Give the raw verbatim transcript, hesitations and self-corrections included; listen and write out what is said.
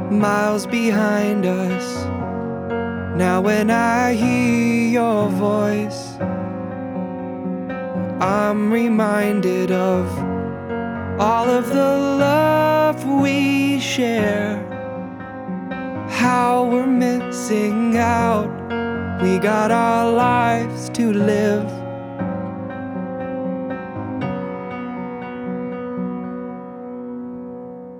miles behind us. Now when I hear your voice, I'm reminded of all of the love we share, how we're missing out. We got our lives to live.